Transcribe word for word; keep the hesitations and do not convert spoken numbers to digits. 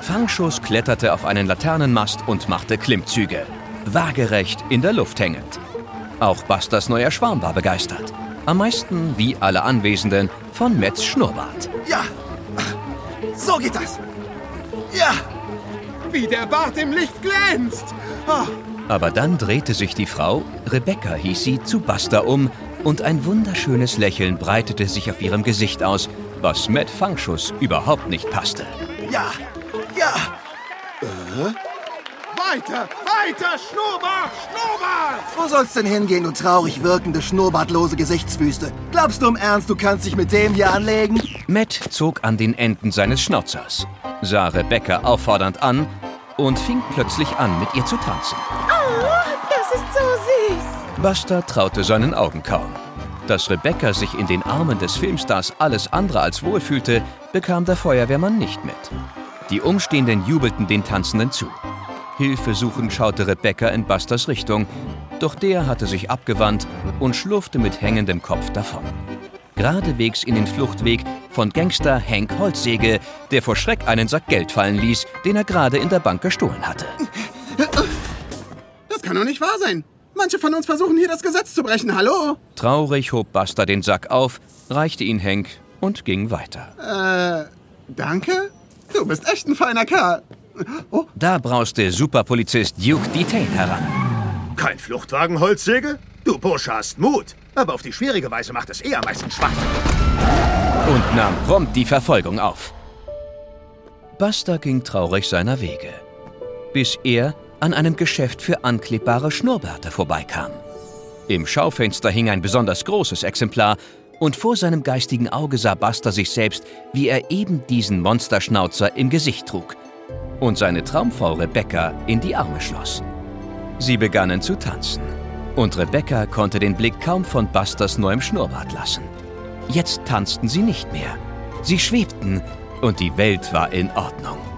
Fangschuss kletterte auf einen Laternenmast und machte Klimmzüge, waagerecht in der Luft hängend. Auch Busters neuer Schwarm war begeistert. Am meisten, wie alle Anwesenden, von Matts Schnurrbart. Ja, so geht das. Ja, wie der Bart im Licht glänzt. oh. Aber dann drehte sich die Frau, Rebecca hieß sie, zu Buster um und ein wunderschönes Lächeln breitete sich auf ihrem Gesicht aus, was Matt Fangschuss überhaupt nicht passte. Ja, ja. Äh? Weiter, weiter, Schnurrbart, Schnurrbart! Wo soll's denn hingehen, du traurig wirkende, schnurrbartlose Gesichtswüste? Glaubst du im Ernst, du kannst dich mit dem hier anlegen? Matt zog an den Enden seines Schnauzers, sah Rebecca auffordernd an und fing plötzlich an, mit ihr zu tanzen. Oh, das ist so süß. Buster traute seinen Augen kaum. Dass Rebecca sich in den Armen des Filmstars alles andere als wohlfühlte, bekam der Feuerwehrmann nicht mit. Die Umstehenden jubelten den Tanzenden zu. Hilfesuchend schaute Rebecca in Busters Richtung, doch der hatte sich abgewandt und schlurfte mit hängendem Kopf davon. Geradewegs in den Fluchtweg von Gangster Hank Holzsäge, der vor Schreck einen Sack Geld fallen ließ, den er gerade in der Bank gestohlen hatte. Das kann doch nicht wahr sein. Manche von uns versuchen hier das Gesetz zu brechen, hallo? Traurig hob Buster den Sack auf, reichte ihn Hank und ging weiter. Äh, danke? Du bist echt ein feiner Kerl. Oh. Da brauste Superpolizist Duke Detain heran. Kein Fluchtwagen, Holzsäge? Du Bursche hast Mut, aber auf die schwierige Weise macht es eher meistens Spaß. Und nahm prompt die Verfolgung auf. Buster ging traurig seiner Wege, bis er an einem Geschäft für anklebbare Schnurrbärte vorbeikam. Im Schaufenster hing ein besonders großes Exemplar und vor seinem geistigen Auge sah Buster sich selbst, wie er eben diesen Monsterschnauzer im Gesicht trug und seine Traumfrau Rebecca in die Arme schloss. Sie begannen zu tanzen und Rebecca konnte den Blick kaum von Busters neuem Schnurrbart lassen. Jetzt tanzten sie nicht mehr. Sie schwebten und die Welt war in Ordnung.